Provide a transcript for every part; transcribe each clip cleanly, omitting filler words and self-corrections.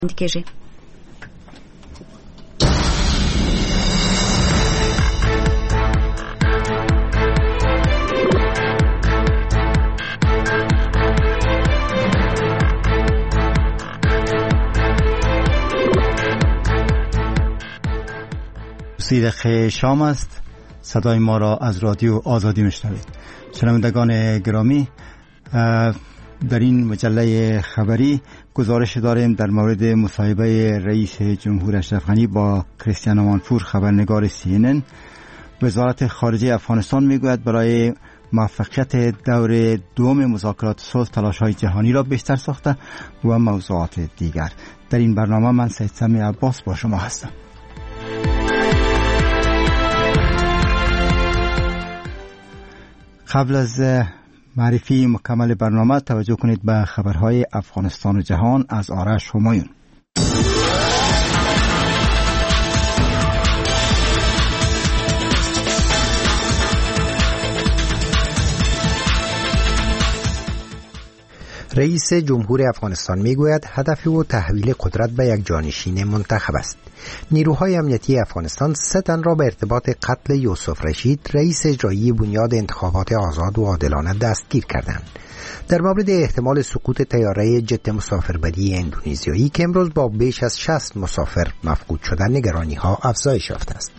کیږي. دقیقه شام است. صدای ما را از رادیو آزادی میشنوید. شنوندگان گرامی، در این مجله خبری گزارش داریم در مورد مصاحبه رئیس جمهور اشرف غنی با کریستیانو مانفور، خبرنگار CNN. وزارت خارجه افغانستان میگوید برای موفقیت دور دوم مذاکرات صلح تلاش‌های جهانی را بیشتر ساخته و موضوعات دیگر. در این برنامه من سید سمی عباس با شما هستم. قبل از معرفی مکمل برنامه توجه کنید به خبرهای افغانستان و جهان از آرش همایون. رئیس جمهور افغانستان میگوید هدف او تحویل قدرت به یک جانشین منتخب است. نیروهای امنیتی افغانستان 3 تن را به ارتباط قتل یوسف رشید، رئیس اجرایی بنیاد انتخابات آزاد و عادلانه دستگیر کردند. در مورد احتمال سقوط طیاره جت مسافربری اندونزیایی که امروز با بیش از 60 مسافر مفقود شدن، نگرانی‌ها افزایش یافته است.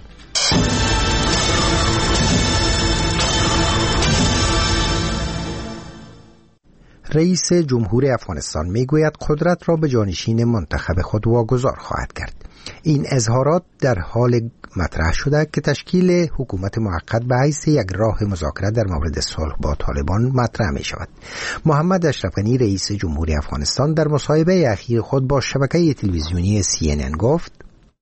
رئیس جمهور افغانستان میگوید قدرت را به جانشین منتخب خود واگذار خواهد کرد. این اظهارات در حال مطرح شده که تشکیل حکومت موقت به حیث یک راه مذاکره در مورد صلح با طالبان مطرح می شود. محمد اشرف غنی رئیس جمهوری افغانستان در مصاحبه اخیر خود با شبکه تلویزیونی CNN گفت: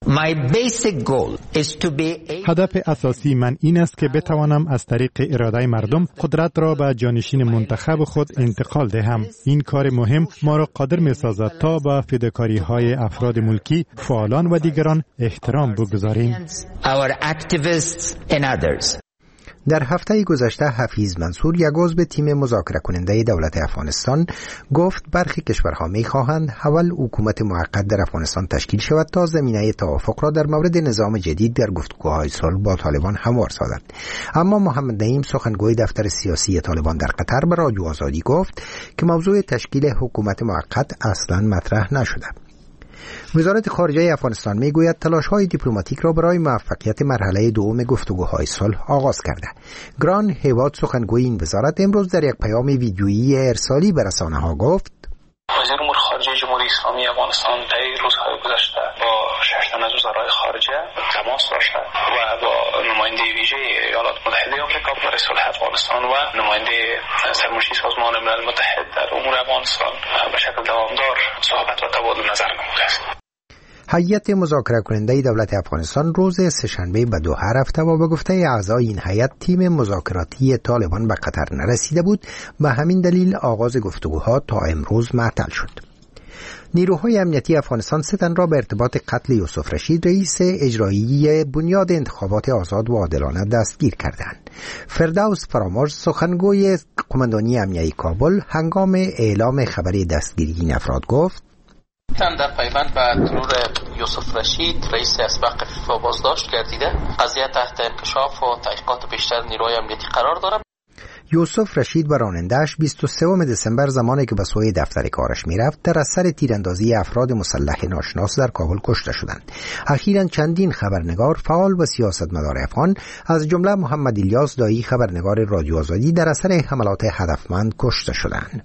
هدف اساسی من این است که بتوانم از طریق اراده مردم قدرت را به جانشین منتخب خود انتقال دهم. این کار مهم ما را قادر می سازد تا به فداکاری های افراد ملکی، فعالان و دیگران احترام بگذاریم. در هفته گذشته حفیظ منصور، یک عضو تیم مذاکره کننده دولت افغانستان، گفت برخی کشورها می‌خواهند اول حکومت موقت در افغانستان تشکیل شود تا زمینه توافق را در مورد نظام جدید در گفتگوهای صلح با طالبان هموار سازد. اما محمد نعیم، سخنگوی دفتر سیاسی طالبان در قطر، به رادیو آزادی گفت که موضوع تشکیل حکومت موقت اصلاً مطرح نشده. وزارت خارجه افغانستان میگوید تلاش‌های دیپلماتیک را برای موفقیت مرحله دوم گفتگوهای صلح آغاز کرده. گران هیواد، سخنگوی این وزارت، امروز در یک پیام ویدیویی ارسالی به رسانه‌ها گفت: وزیر امور خارجه جمهوری اسلامی افغانستان در روزهای گذشته با 6 تن از وزرای خارجه تماس داشته و با نماینده ویژه ایالات متحده آمریکا برای صلح افغانستان و نماینده سرمنشی سازمان ملل متحد در امور افغانستان به شکل دوامدار صحبت و تبادل نظر نموده است. هیئت مذاکره کننده دولت افغانستان روز سه‌شنبه به دوحه رفته و به گفته اعضای این هیئت تیم مذاکراتی طالبان به قطر نرسیده بود. به همین دلیل آغاز گفتگوها تا امروز معطل شد. نیروهای امنیتی افغانستان 3 تن را به ارتباط قتل یوسف رشید، رئیس اجرایی بنیاد انتخابات آزاد و عادلانه دستگیر کردند. فردوس فرامرز، سخنگوی قماندانی امنیتی کابل، هنگام اعلام خبر دستگیری این افراد گفت: در پیوند به ترور یوسف رشید، رئیس اسبق فیفا بازداشت گردیده. قضیه تحت انکشاف و تحقیقات بیشتر نیروی امنیتی قرار دارد. یوسف رشید و راننده‌اش 23 دسامبر زمانی که به سوی دفتر کارش میرفت در اثر تیراندازی افراد مسلح ناشناس در کابل کشته شدند. اخیراً چندین خبرنگار، فعال و سیاستمدار افغان، از جمله محمد الیاس دایی، خبرنگار رادیو آزادی، در اثر حملات هدفمند کشته شدند.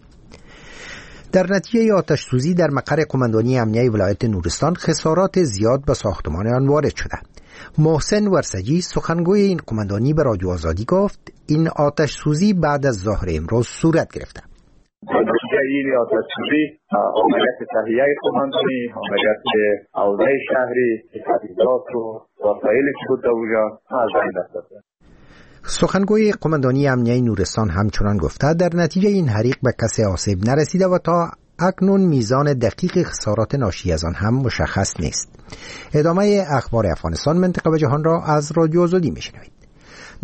در نتیجه آتش‌سوزی در مقر قماندانی امنیتی ولایت نورستان خسارات زیاد به ساختمان آن وارد شده. محسن ورسجی، سخنگوی این قماندانی، به رادیو آزادی گفت این آتش‌سوزی بعد از ظهر امروز صورت گرفته. نتیجه این آتش‌سوزی عملیات تهیه قماندانی، عملیات اوضاع شهری، تجهیزات و وسایلی که بود اونجا از بین رفته. سخنگوی قماندانی امنیتی نورستان همچنان گفته در نتیجه این حریق به کسی آسیب نرسیده و تا اکنون میزان دقیق خسارات ناشی از آن هم مشخص نیست. ادامه اخبار افغانستان، منطقه و جهان را از رادیو آزادی میشنوید.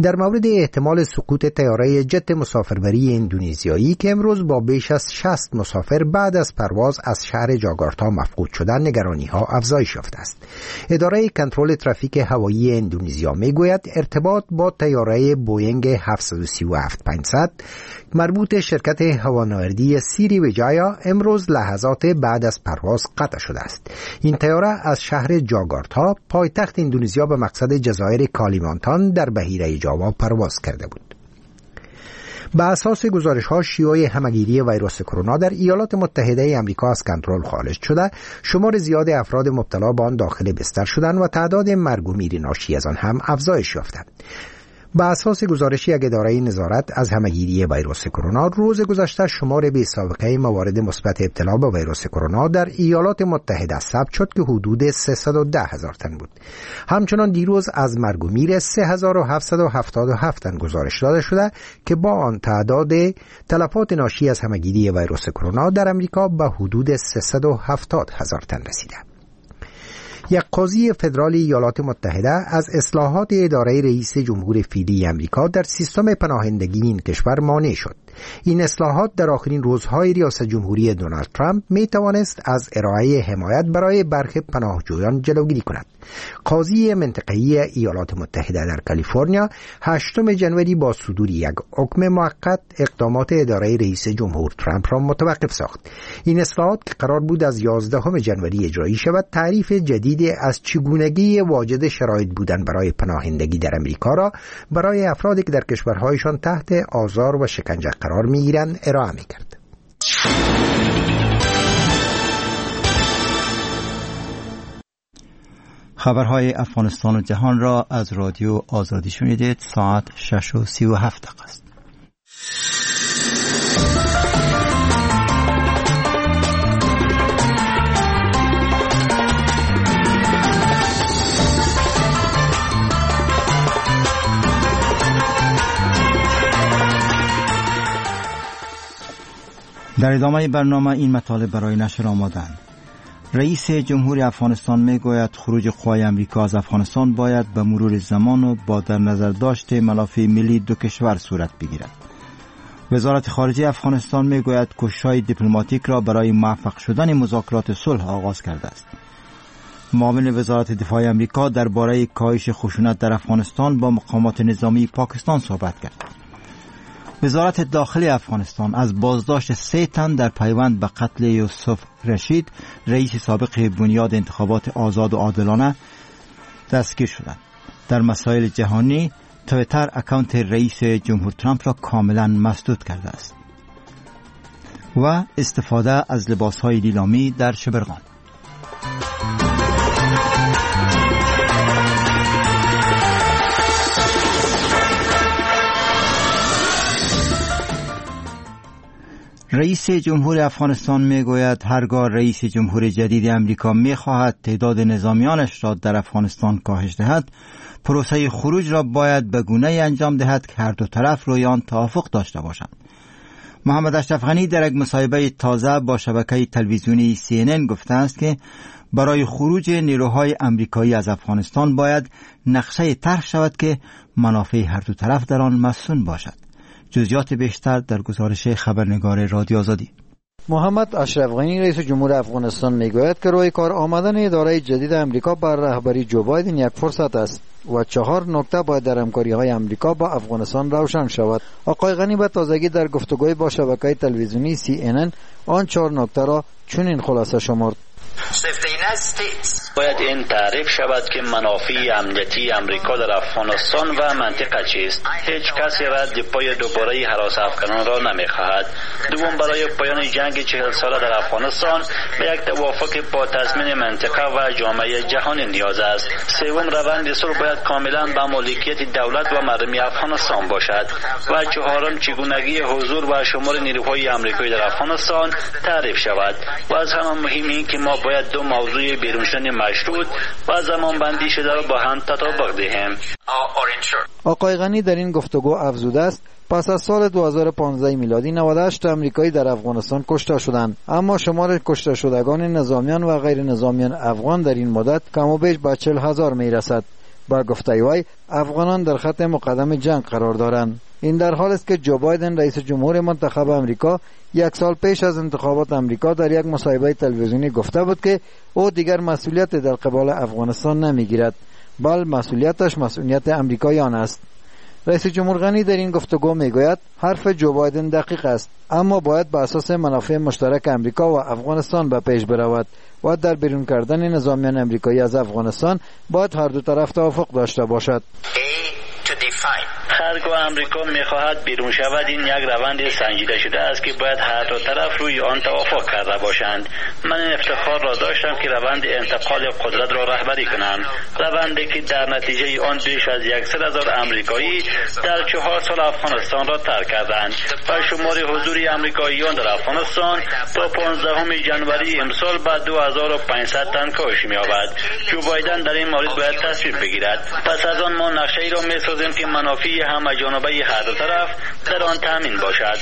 در مورد احتمال سقوط طیاره جت مسافربری اندونزیایی که امروز با بیش از 60 مسافر بعد از پرواز از شهر جاکارتا مفقود شدن، نگرانی‌ها افزایش یافته است. اداره کنترل ترافیک هوایی اندونزیا میگوید ارتباط با طیاره بوئینگ 737-500 مربوط شرکت هوانوردی سریویجایا امروز لحظات بعد از پرواز قطع شده است. این طیاره از شهر جاکارتا پایتخت اندونزیا به مقصد جزایر کالیمانتان در بحیره جاوا پرواز کرده بود. به اساس گزارش‌ها شیوع همهگیری ویروس کرونا در ایالات متحده آمریکا از کنترل خارج شده، شمار زیاد افراد مبتلا به آن داخل بستر شدند و تعداد مرگ و میر ناشی از آن هم افزایش یافته. به اساس گزارش یک اداره نظارت از همهگیری ویروس کرونا، روز گذشته شمار بی سابقه موارد مثبت ابتلا به ویروس کرونا در ایالات متحده ثبت شد که حدود 310,000 تن بود. همچنان دیروز از مرگ و میر 3777 تن گزارش داده شده که با آن تعداد تلفات ناشی از همهگیری ویروس کرونا در امریکا به حدود 370,000 تن رسیده. یک قاضی فدرال ایالات متحده از اصلاحات اداره رئیس جمهور فعلی امریکا در سیستم پناهندگی این کشور مانع شد. این اصلاحات در آخرین روزهای ریاست جمهوری دونالد ترامپ می توانست از ارائه حمایت برای برخی پناهجویان جلوگیری کند. قاضی منطقه‌ای ایالات متحده در کالیفرنیا 8 ژانویه با صدور یک حکم موقت اقدامات اداره رئیس جمهور ترامپ را متوقف ساخت. این اصلاحات که قرار بود از 11 ژانویه اجرایی شود، تعریف جدید از چگونگی واجد شرایط بودن برای پناهندگی در امریکا را برای افرادی که در کشورهایشان تحت آزار و شکنجه قرار می‌گیرند ارائه می‌کرد. خبرهای افغانستان و جهان را از رادیو آزادی شنیدید. ساعت 6:37 است. در ادامه برنامه این مطالب برای نشر آمدند. رئیس جمهور افغانستان میگوید خروج قوای امریکا از افغانستان باید به مرور زمان و با در نظر داشت منافع ملی دو کشور صورت بگیرد. وزارت خارجه افغانستان میگوید کوشش‌های دیپلماتیک را برای موفق شدن مذاکرات صلح آغاز کرده است. معاون وزارت دفاع امریکا درباره کاهش خشونت در افغانستان با مقامات نظامی پاکستان صحبت کرد. وزارت داخلی افغانستان از بازداشت 3 تن در پیوند به قتل یوسف رشید، رئیس سابق بنیاد انتخابات آزاد و عادلانه، دستگیر شدند. در مسائل جهانی، تویتر اکانت رئیس جمهور ترامپ را کاملا مسدود کرده است. و استفاده از لباسهای لیلامی در شبرغان. رئیس جمهور افغانستان میگوید هرگاه رئیس جمهور جدید امریکا میخواهد تعداد نظامیانش را در افغانستان کاهش دهد، پروسه خروج را باید به گونه‌ای انجام دهد که هر دو طرف روی آن توافق داشته باشند. محمد اشرف غنی در یک مصاحبه تازه با شبکه تلویزیونی CNN گفته است که برای خروج نیروهای امریکایی از افغانستان باید نقشه طرح شود که منافع هر دو طرف در آن مصون باشد. جزئیات بیشتر در گزارش خبرنگار رادیو آزادی. محمد اشرف غنی رئیس جمهور افغانستان میگوید که روی کار آمدن اداره جدید امریکا بر رهبری جو بایدن یک فرصت است و 4 نکته باید در همکاری‌های امریکا با افغانستان روشن شود. آقای غنی به تازگی در گفتگوی با شبکه تلویزیونی CNN آن 4 نکته را چنین خلاصه شمرد: باید این تعریف شود که منافع امنیتی امریکا در افغانستان و منطقه چیست. هیچ کسی رد پای دوباره هراس افغانان را نمیخواهد. دوم، برای پایان جنگ 40 ساله در افغانستان به یک توافق با تضمین منطقه و جامعه جهانی نیاز است. سوم، روند صلح باید کاملا به مالکیت دولت و مردم افغانستان باشد. و چهارم، چگونگی حضور و شمار نیروهای امریکایی در افغانستان تعریف شود. و از همه مهم این که ما باید دو موضوع بیرون شدن مشروط و زمان بندی شده را با هم تطابق دهیم. آقای غنی در این گفتگو افزوده است پس از سال 2015 میلادی 98 امریکایی در افغانستان کشته شدند، اما شمار کشته شدگان نظامیان و غیر نظامیان افغان در این مدت کم و بیش به 40,000 میرسد. با گفته وی افغانان در خط مقدم جنگ قرار دارند. این در حال است که جو بایدن رئیس جمهور منتخب امریکا 1 سال پیش از انتخابات امریکا در یک مصاحبه تلویزیونی گفته بود که او دیگر مسئولیت در قبال افغانستان نمیگیرد، بل مسئولیتش مسئولیت امریکایان است. رئیس جمهور غنی در این گفتگو میگوید حرف جو بایدن دقیق است، اما باید بر اساس منافع مشترک امریکا و افغانستان به پیش برود و در بیرون کردن نظامیان امریکایی از افغانستان باید هر دو طرف توافق داشته باشد. هرگاه امریکا میخواهد بیرون شود، این یک روند سنجیده شده است که باید هر دو طرف روی آن توافق کرده باشند. من این افتخار را داشتم که روند انتقال قدرت را رهبری کنم، روندی که در نتیجه آن بیش از 100,000 امریکایی در 4 سال افغانستان را ترک کردند و شمار حضور امریکاییان در افغانستان تا 15 جنوری امسال به 2500 تن کاهش می‌یابد. جو بایدن در این مورد باید تصمیم بگیرد. پس از آن ما نقشه‌ای را می‌سازیم که منافع همه جانبه هر دو طرف در آن تامین باشد.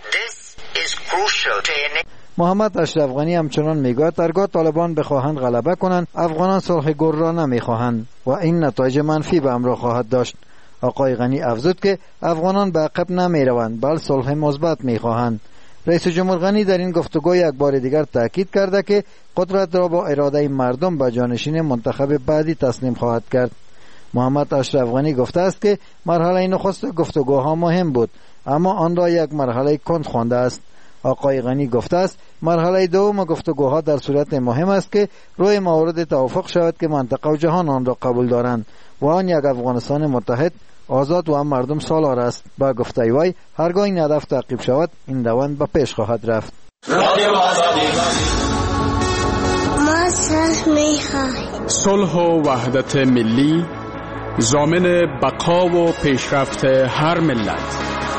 محمد اشرف غنی همچنان میگوید هرگاه طالبان بخواهند غلبه کنند، افغانان صلح گر را نمیخواهند و این نتایج منفی به همراه خواهد داشت. آقای غنی افزود که افغانان به عقب نمیروند، بل صلح مثبت میخواهند. رئیس جمهور غنی در این گفتگو یک بار دیگر تاکید کرده که قدرت را با اراده مردم به جانشین منتخب بعدی تسلیم خواهد کرد. محمد اشرف غنی گفته است که مرحله نخست گفتگوها مهم بود، اما آن را یک مرحله کند خوانده است. آقای غنی گفته است مرحله دوم گفتگوها در صورت مهم است که روی موارد توافق شود که منطقه و جهان آن را قبول دارند و آن یک افغانستان متحد، آزاد و هم مردم سالار است. با گفته وی هرگاه این هدف تعقیب شود، این روند به پیش خواهد رفت. ما صلح می‌خواهیم. صلح و وحدت ملی ضامن بقا و پیشرفت هر ملت.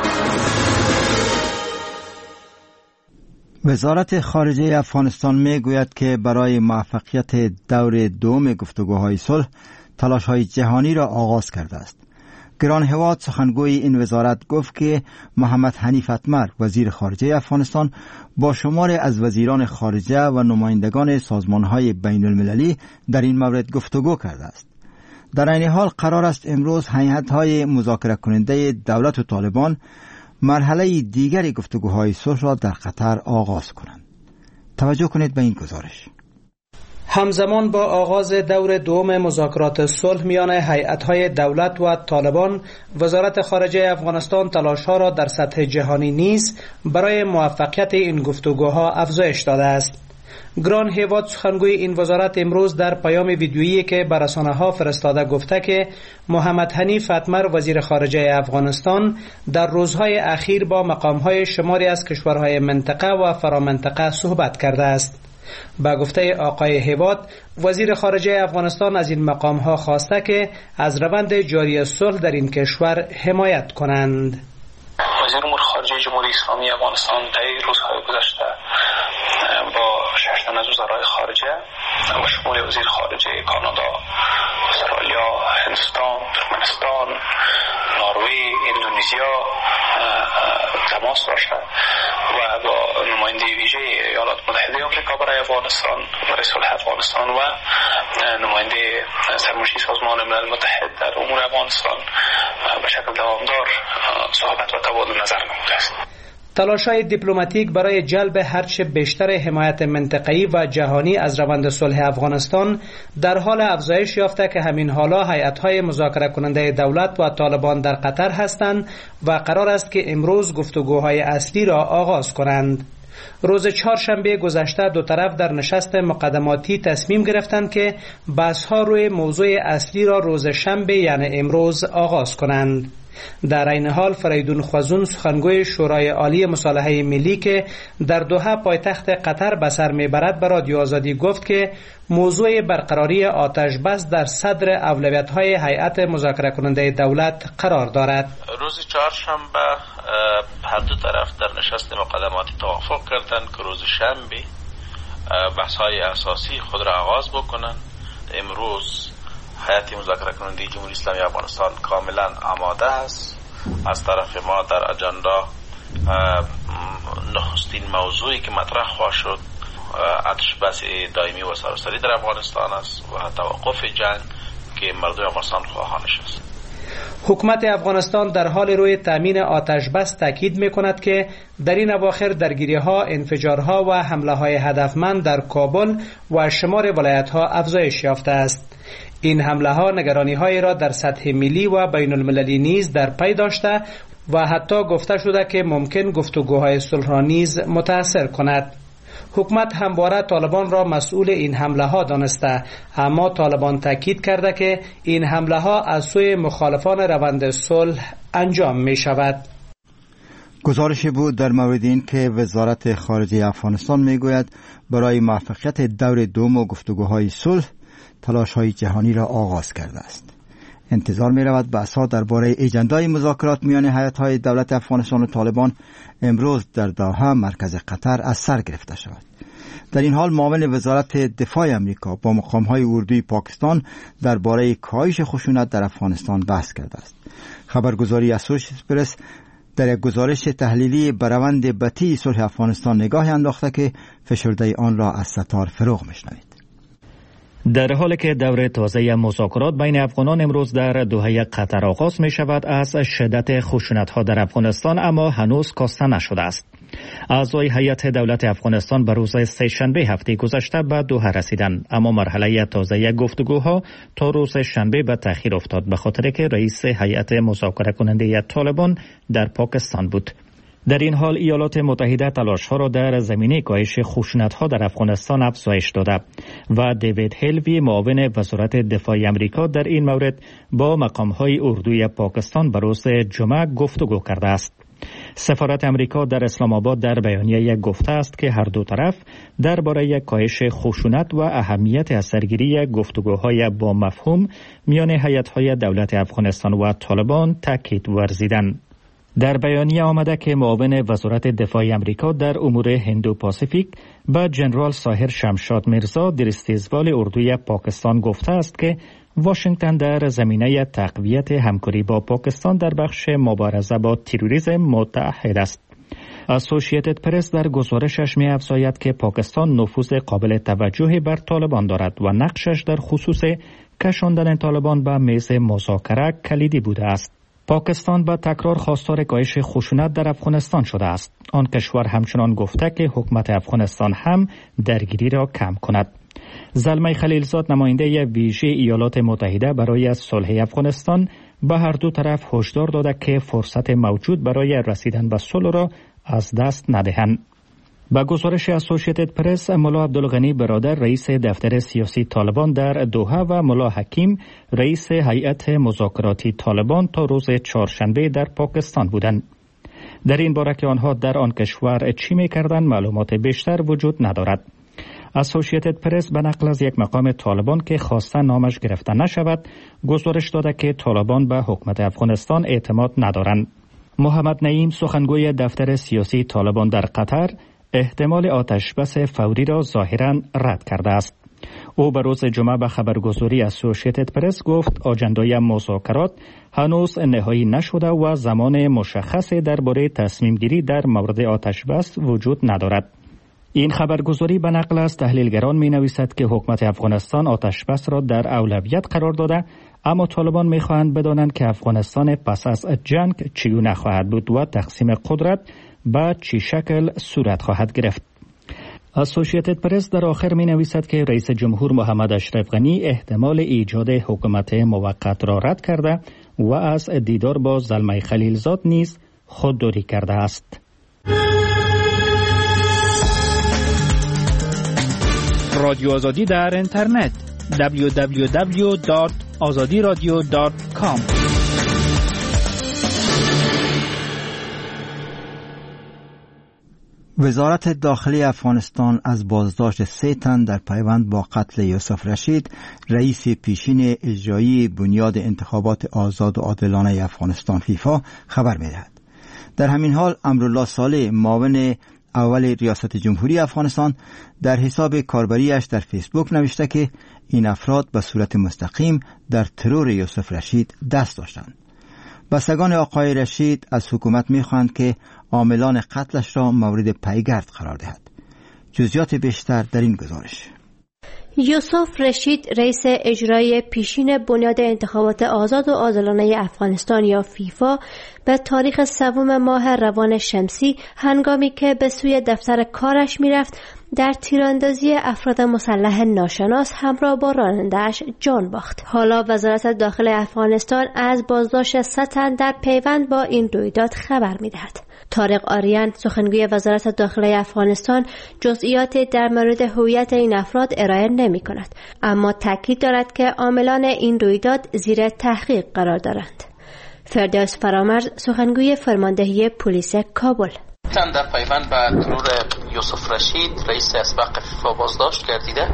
وزارت خارجه افغانستان میگوید که برای موفقیت دور دوم گفتگوهای صلح تلاش‌های جهانی را آغاز کرده است. گران هواد سخنگوی این وزارت گفت که محمد حنیف اتمر وزیر خارجه افغانستان با شماری از وزیران خارجه و نمایندگان سازمان‌های بین المللی در این مورد گفتگو کرده است. در این حال قرار است امروز هیئت‌های مذاکره کننده دولت و طالبان مرحله دیگری گفتگوهای صلح را در قطر آغاز کنند. توجه کنید به این گزارش. همزمان با آغاز دور دوم مذاکرات صلح میان هیئت‌های دولت و طالبان، وزارت خارجه افغانستان تلاش‌ها را در سطح جهانی نیز برای موفقیت این گفتگوها افزایش داده است. گران هیواد سخنگوی این وزارت امروز در پیام ویدیویی که بر رسانه‌ها فرستاده گفته که محمد حنیف اتمر وزیر خارجه افغانستان در روزهای اخیر با مقام‌های شماری از کشورهای منطقه و فرامنطقه صحبت کرده است. با گفته آقای هیواد، وزیر خارجه افغانستان از این مقام‌ها خواسته که از روند جاری صلح در این کشور حمایت کنند. وزیر امور خارجه جمهوری اسلامی افغانستان در روزهای گذشته با 6 تن از وزرای خارجه و شمول وزیر خارجه کانادا، استرالیا، هندوستان، ترکمنستان، نروژ، اندونزیا تماس داشته و با نماینده ویژه ایالات متحده آمریکا برای افغانستان، برای صلح افغانستان و نماینده سرمنشی سازمان ملل متحد در امور افغانستان به شکل دوامدار صحبت و تبادل نظر نموده است. تلاش‌های دیپلماتیک برای جلب هرچه بیشتر حمایت منطقه‌ای و جهانی از روند صلح افغانستان در حال افزایش یافته که همین حالا هیئت‌های مذاکره کننده دولت و طالبان در قطر هستند و قرار است که امروز گفتگوهای اصلی را آغاز کنند. روز چهارشنبه گذشته دو طرف در نشست مقدماتی تصمیم گرفتند که بحث‌ها روی موضوع اصلی را روز شنبه یعنی امروز آغاز کنند. در این حال فریدون خوازون سخنگوی شورای عالی مصالحه ملی که در دوحه پایتخت قطر به سر میبرد به رادیو آزادی گفت که موضوع برقراری آتش بس در صدر اولویت‌های هیئت مذاکره کننده دولت قرار دارد. روز چهارشنبه هر دو طرف در نشست مقدماتی توافق کردند که روز شنبه بحث‌های اساسی خود را آغاز بکنند. امروز هیئت مذاکره کننده جمهوری اسلامی افغانستان کاملا آماده است. از طرف ما در اجندا نخستین موضوعی که مطرح خواهد شد آتش بس دائمی و سراسری در افغانستان است و توقف جنگ که مردم افغانستان خواهانش است. حکومت افغانستان در حال روی تامین آتش بس تاکید می‌کند که در این اواخر درگیری‌ها، انفجارها و حمله‌های هدفمند در کابل و شمار ولایت‌ها افزایش یافته است. این حمله‌ها نگرانی‌هایی را در سطح ملی و بین‌المللی نیز در پی داشته و حتی گفته شده که ممکن گفتگوهای صلح را نیز متأثر کند. حکومت همواره طالبان را مسئول این حمله ها دانسته، اما طالبان تاکید کرده که این حمله ها از سوی مخالفان روند صلح انجام می شود. گزارشی بود در مورد این که وزارت خارجه افغانستان می گوید برای موفقیت دور دوم گفتگوهای صلح تلاش‌های جهانی را آغاز کرده است. انتظار می رود بحث‌ها درباره اجندای مذاکرات میان هیئت‌های دولت افغانستان و طالبان امروز در دوحه مرکز قطر از سر گرفته شود. در این حال معاون وزارت دفاع آمریکا با مقام‌های اردوی پاکستان درباره کاهش خشونت در افغانستان بحث کرده است. خبرگزاری اسوشییتد پرس در یک گزارش تحلیلی بر روند بطی صلح افغانستان نگاهی انداخته که فشرده آن را از ستار فروغ می‌شنوید. در حالی که دور تازه مذاکرات بین افغانان امروز در دوحه قطر آغاز می شود از شدت خشونت ها در افغانستان اما هنوز کاسته نشده است. اعضای هیئت دولت افغانستان به روز سه‌شنبه هفته گذشته به دوحه رسیدند، اما مرحله تازه گفتگوها تا روز شنبه به تأخیر افتاد به خاطر که رئیس هیئت مذاکره کننده طالبان در پاکستان بود. در این حال ایالات متحده تلاش‌ها را در زمینه کاهش خشونت‌ها در افغانستان افزایش داده و دیوید هلوی معاون وزارت دفاع آمریکا در این مورد با مقام‌های اردوی پاکستان به روز جمعه گفتگو کرده است. سفارت آمریکا در اسلام آباد در بیانیه گفته است که هر دو طرف درباره کاهش خشونت و اهمیت از سرگیری گفتگوهای با مفهوم میان هیئت‌های دولت افغانستان و طالبان تاکید ورزیدند. در بیانیه آمده که معاون وزارت دفاع آمریکا در امور هندو پاسیفیک به جنرال ساحر شمشاد میرزا در استیزوال اردوی پاکستان گفته است که واشنگتن در زمینه تقویت همکاری با پاکستان در بخش مبارزه با تروریسم متعهد است. اسوشییتد پرس در گزارشش می افزاید که پاکستان نفوذ قابل توجهی بر طالبان دارد و نقشش در خصوص کشاندن طالبان به میز مذاکره کلیدی بوده است. پاکستان با تکرار خواستار کاهش خشونت در افغانستان شده است. آن کشور همچنان گفته که حکومت افغانستان هم درگیری را کم کند. زلمه خلیلزاد نماینده ویژه ایالات متحده برای صلح افغانستان به هر دو طرف هشدار داده که فرصت موجود برای رسیدن به صلح را از دست ندهند. با گزارش اسوشییتد پرس، ملا عبدالغنی برادر رئیس دفتر سیاسی طالبان در دوحه و ملا حکیم رئیس هیئت مذاکراتی طالبان تا روز چهارشنبه در پاکستان بودند. در این باره که آنها در آن کشور چی می‌کردند معلومات بیشتر وجود ندارد. اسوشییتد پرس به نقل از یک مقام طالبان که خواسته نامش گرفته نشود گزارش داده که طالبان به حکومت افغانستان اعتماد ندارند. محمد نعیم سخنگوی دفتر سیاسی طالبان در قطر احتمال آتش بس فوری را ظاهراً رد کرده است. او به روز جمعه به خبرگزاری اسوشییتد پرس گفت آجندای مذاکرات هنوز نهایی نشده و زمان مشخصی درباره تصمیم گیری در مورد آتش بس وجود ندارد. این خبرگزاری به نقل از تحلیلگران می نویسد که حکومت افغانستان آتش بس را در اولویت قرار داده، اما طالبان می خواهند بدانند که افغانستان پس از جنگ چگونه خواهد بود و تقسیم قدرت به چه شکل صورت خواهد گرفت. اسوشییتد پرس در آخر می نویسد که رئیس جمهور محمد اشرف غنی احتمال ایجاد حکومت موقت را رد کرده و از دیدار با زلمه خلیلزاد نیز خودداری کرده است. رادیو آزادی در اینترنت www.azadiradio.com. وزارت داخلی افغانستان از بازداشت 3 تن در پیوند با قتل یوسف رشید، رئیس پیشین اجرایی بنیاد انتخابات آزاد و عادلانه افغانستان فیفا خبر می‌دهد. در همین حال امرالله صالح معاون اول ریاست جمهوری افغانستان در حساب کاربریش در فیسبوک نوشته که این افراد به صورت مستقیم در ترور یوسف رشید دست داشتند. بستگان آقای رشید از حکومت می‌خواهند که عاملان قتلش را مورد پیگرد قرار دهد. جزئیات بیشتر در این گزارش. یوسف رشید رئیس اجرایی پیشین بنیاد انتخابات آزاد و عادلانه افغانستان یا فیفا به تاریخ 3 ماه روان شمسی هنگامی که به سوی دفتر کارش میرفت در تیراندازی افراد مسلح ناشناس همراه با راننده‌اش جان باخت. حالا وزارت داخله افغانستان از بازداشت 100 تن در پیوند با این رویداد خبر می‌دهد. طارق آریان سخنگوی وزارت داخله افغانستان جزئیاتی در مورد هویت این افراد ارائه نمی‌کند، اما تاکید دارد که عاملان این رویداد زیر تحقیق قرار دارند. فردوس فرامرز سخنگوی فرماندهی پلیس کابل: در پیوند به ترور یوسف رشید رئیس اسبق فیفا بازداشت گردیده.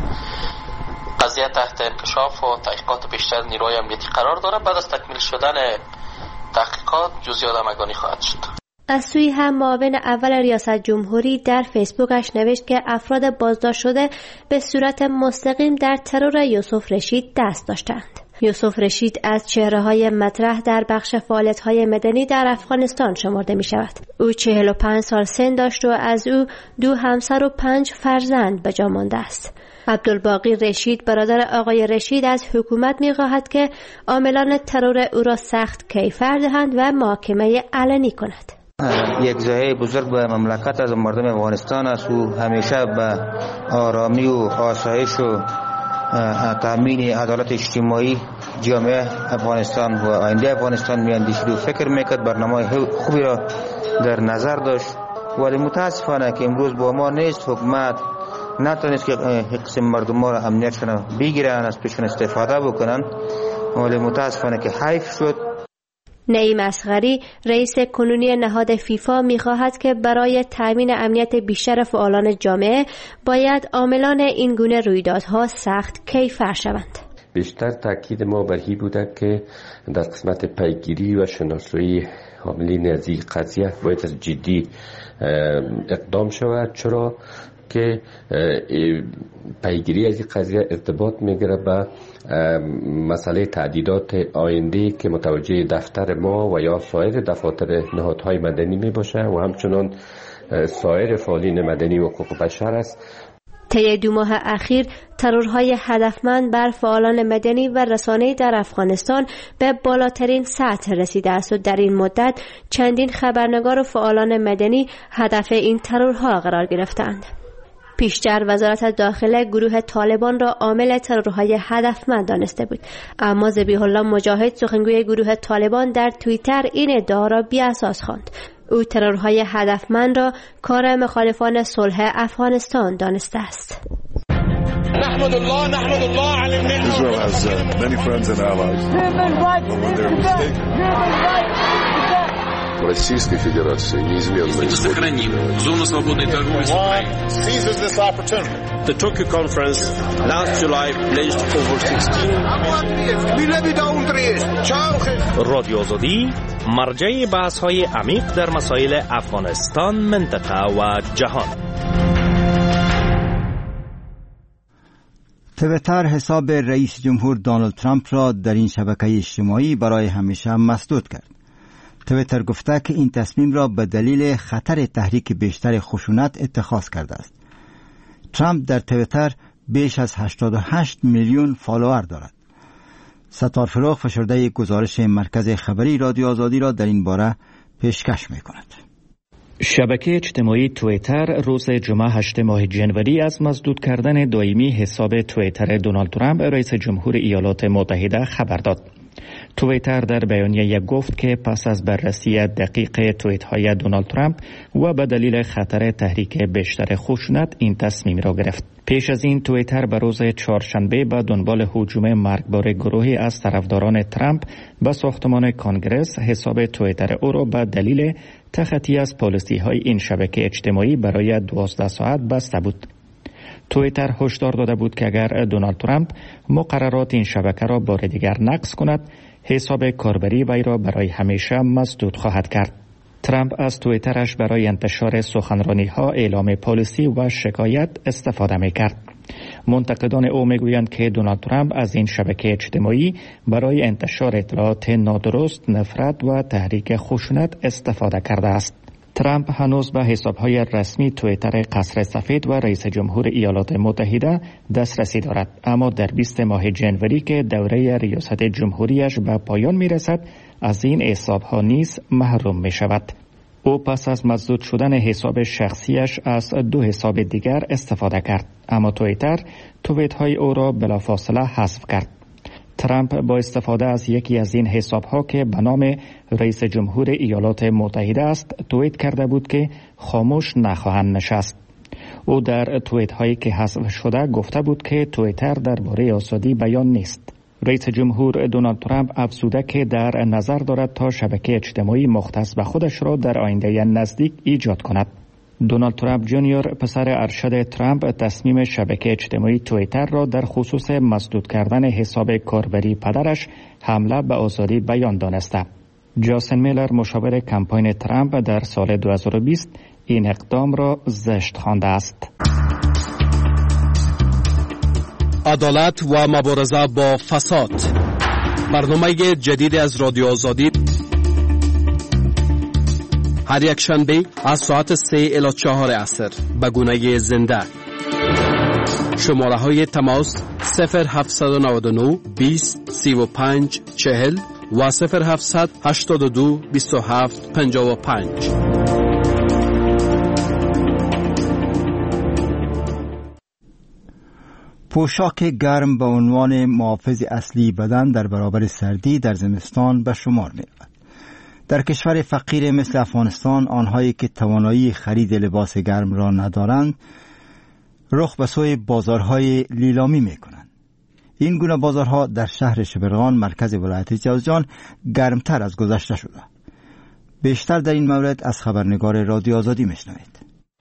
قضیه تحت انکشاف و تحقیقات بیشتر نیروی امنیتی قرار دارد. بعد از تکمیل شدن تحقیقات جزئیات همگانی خواهد شد. از سوی هم معاون اول ریاست جمهوری در فیسبوکش نوشت که افراد بازداشت شده به صورت مستقیم در ترور یوسف رشید دست داشتند. یوسف رشید از چهره‌های مطرح در بخش فعالیت‌های مدنی در افغانستان شمرده می‌شود. او 45 سال سن داشت و از او 2 همسر و 5 فرزند به جا مانده است. عبدالباقی رشید برادر آقای رشید از حکومت می‌خواهد که عاملان ترور او را سخت کیفر دهند و محاکمه علنی کند. یک ضایعه بزرگ به مملکت از مردم افغانستان است. او همیشه به آرامی و آسایش و تامین عدالت اجتماعی جامعه افغانستان و آینده افغانستان میاندیشید و فکر میکرد، برنامه خوبی را در نظر داشت، ولی متاسفانه که امروز با ما نیست. حکومت نتونست که قسم مردم ما را امنیتشان بگیرن، از پیششون استفاده بکنن، ولی متاسفانه که حیف شد. نعیم اصغری رئیس کنونی نهاد فیفا می‌خواهد که برای تامین امنیت بیشتر فعالان جامعه باید عاملان این گونه رویدادها سخت کیفر شوند. بیشتر تاکید ما بر این بوده که در قسمت پیگیری و شناسایی عاملین از این قضیه باید از جدی اقدام شود، چرا که پیگیری از این قضیه ارتباط میگیره به مسئله تعدیدات آینده که متوجه دفتر ما و یا سایر دفاتر نهادهای مدنی می باشه و همچنان سایر فعالین مدنی و حقوق بشر است. طی 2 ماه اخیر ترورهای هدفمند بر فعالان مدنی و رسانه‌ای در افغانستان به بالاترین سطح رسیده است و در این مدت چندین خبرنگار و فعالان مدنی هدف این ترورها قرار گرفتند. پیشتر وزارت داخله گروه طالبان را عامل ترورهای هدفمند دانسته بود، اما ذبیح الله مجاهد سخنگوی گروه طالبان در توییتر این ادعا را بی‌اساس خواند. او ترورهای هدفمند را کار مخالفان صلح افغانستان دانسته است. نحمد الله على النعمة. Israel has many friends and allies. Российской Федерации неизменно сохраним зону свободной торговли с Украиной. Seizes this opportunity. The Tokyo conference last July pledged over 16 رادیو آزادی مرجع بحث‌های عمیق در مسائل افغانستان، منطقه و جهان. تویتر حساب رئیس جمهور دونالد ترامپ را در این شبکه اجتماعی برای همیشه مسدود کرد. تویتر گفته که این تصمیم را به دلیل خطر تحریک بیشتر خشونت اتخاذ کرده است. ترامپ در تویتر بیش از 88 میلیون فالوور دارد. ستار فروغ فشرده گزارش مرکز خبری رادیو آزادی را در این باره پیشکش می کند. شبکه اجتماعی تویتر روز جمعه 8 ماه جنوری از مسدود کردن دائمی حساب تویتر دونالد ترامپ رئیس جمهور ایالات متحده خبر داد. تویتر در بیانیه گفت که پس از بررسی دقیق توییت های دونالد ترامپ و به دلیل خطر تحریک بیشتر خشونت این تصمیم را گرفت. پیش از این تویتر به روز چهارشنبه به دنبال هجوم مرگبار گروهی از طرفداران ترامپ به ساختمان کانگرس حساب تویتر او را به دلیل تخطی از پالیسی های این شبکه اجتماعی برای 12 ساعت بسته بود. تویتر هشدار داده بود که اگر دونالد ترامپ مقررات این شبکه را بار دیگر نقض کند، حساب کاربری وی را برای همیشه مسدود خواهد کرد. ترامپ از تویترش برای انتشار سخنرانی‌ها، اعلام پالیسی و شکایت استفاده می‌کرد. منتقدان او می‌گویند که دونالد ترامپ از این شبکه اجتماعی برای انتشار اطلاعات نادرست، نفرت و تحریک خشونت استفاده کرده است. ترامپ هنوز به حسابهای رسمی توییتر قصر سفید و رئیس جمهور ایالات متحده دسترسی دارد، اما در 20 ماه جنوری که دوره ریاست جمهوریش به پایان می رسد از این حسابها نیز محروم می شود. او پس از مسدود شدن حساب شخصیش از 2 حساب دیگر استفاده کرد، اما توییتر توییت‌های او را بلافاصله حذف کرد. ترامپ با استفاده از یکی از این حساب‌ها که به نام رئیس جمهور ایالات متحده است توییت کرده بود که خاموش نخواهند نشست. او در توییت‌هایی که حذف شده گفته بود که توییتر درباره آزادی بیان نیست. رئیس جمهور دونالد ترامپ افزوده که در نظر دارد تا شبکه اجتماعی مختص به خودش را در آینده نزدیک ایجاد کند. دونالد ترامپ جونیور پسر ارشد ترامپ تصمیم شبکه اجتماعی توییتر را در خصوص مسدود کردن حساب کاربری پدرش حمله به آزادی بیان دانسته. جاسن میلر مشاور کمپاین ترامپ در سال 2020 این اقدام را زشت خوانده است. عدالت و مبارزه با فساد، برنامه جدید از رادیو آزادی، هر یک شنبه از ساعت 3 الی 4 عصر به گونه زنده. شماره های تماس 0799 20 35 40 و 0700 82 27 55. پوشاک گرم به عنوان محافظ اصلی بدن در برابر سردی در زمستان به شمار می رود. در کشور فقیر مثل افغانستان، آنهایی که توانایی خرید لباس گرم را ندارند رخ به سوی بازارهای لیلامی می کنند. این گونه بازارها در شهر شبرغان مرکز ولایت جوزجان گرمتر از گذشته شده. بیشتر در این مورد از خبرنگار رادیو آزادی می شنوید.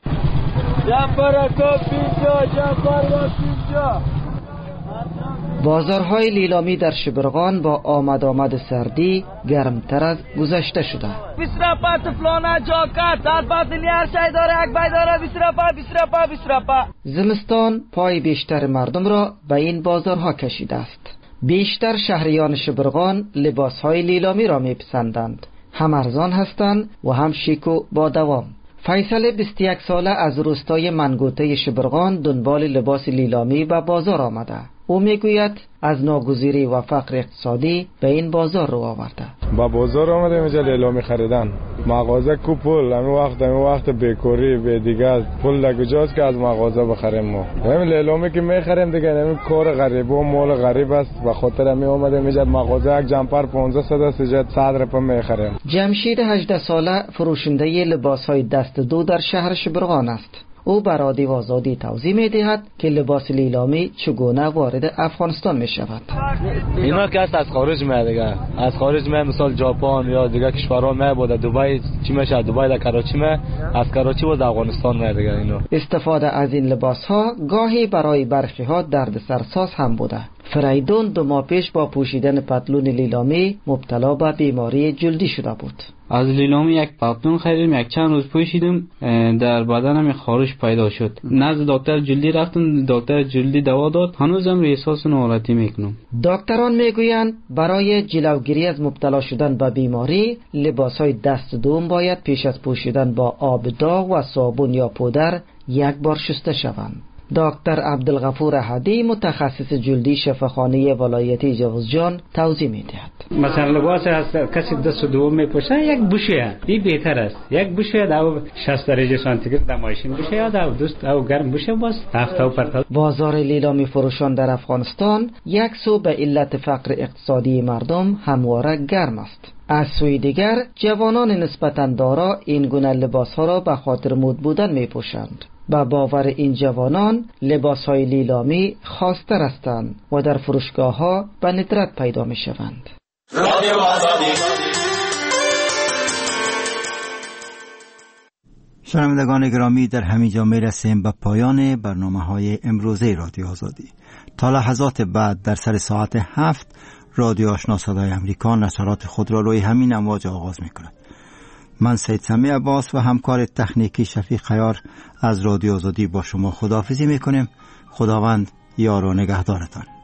بازارهای لیلامی در شبرغان با آمد سردی گرمتر از گذشته شده. 20 رپا فلانه جاکت در باطلی هر شای داره یک بای داره 20 رپا. زمستان پای بیشتر مردم را به این بازارها کشیده است. بیشتر شهریان شبرغان لباسهای لیلامی را میپسندند. هم ارزان هستند و هم شیک و با دوام. فیصل 21 ساله از روستای منگوته شبرغان دنبال لباس لیلامی به بازار آمده. او میگوید از ناگزیری و فقر اقتصادی به این بازار رو آورده. با بازار آمده اینجا لیلامی خریدن. مغازه کو پول همین وقت بیکاری به دیگه پول لگجاست که از مغازه بخریم ما. همین لیلامی که میخریم دیگه همین کار غریب و مال غریب است. به خاطر همین اومده میجد مغازه یک جمپر 1500 است 100 رپا میخریم. جمشید 18 ساله فروشنده لباس‌های دست دو در شهر شبرغان است. او بر رادیو آزادی توضیح می‌دهد که لباس لیلامی چگونه وارد افغانستان می‌شود. اینا که از خارج میاد دیگه، از خارج میاد، مثلا ژاپن یا دیگه کشورها میاد، دبی چی میشه، دبی در کراچی میاد، از کراچی و افغانستان میاد دیگه. اینا استفاده از این لباس‌ها گاهی برای برخی‌ها دردسرساز هم بوده. فریدون 2 ماه پیش با پوشیدن پتلون لیلامی مبتلا به بیماری جلدی شده بود. از لیلامی یک پتلون خریدم، یک چند روز پوشیدم، در بدنم خارش پیدا شد. نزد دکتر جلدی رفتم، دکتر جلدی دوا داد، هنوزم احساس ناراحتی میکنم. دکتران میگویند برای جلوگیری از مبتلا شدن به بیماری لباسهای دست دوم باید پیش از پوشیدن با آب داغ و صابون یا پودر یک بار شسته شوند. دکتر عبدالغفور احدی متخصص جلدی شفاخانه ولایتی جوزجان توضیح میدهد. مثلا لباس از کسی دست دوم میپوشه یک بوشه، این بهتر است. یک بوشه در 60 درجه سانتیگراد در ماشین بوشه یا در دوست او گرم بوشه باز هفته و پرتا. بازار لیلامی فروشان در افغانستان یک سو به علت فقر اقتصادی مردم همواره گرم است. از سوی دیگر جوانان نسبتاً دارا این گونه لباس‌ها را به خاطر مد بودن میپوشند. با باور این جوانان لباس‌های لیلامی خاص‌تر هستند و در فروشگاه‌ها به ندرت پیدا می‌شوند. شنوندگان گرامی، در همینجا میرسیم به پایان برنامه‌های امروزه رادیو آزادی. تا لحظات بعد در سر ساعت 7 رادیو آشنا صدای امریکا نشرات خود را روی همین امواج آغاز می‌کند. من سید سمیع عباس و همکار تکنیکی شفیق خیار از رادیو آزادی با شما خداحافظی میکنیم. خداوند یار و نگهدارتان.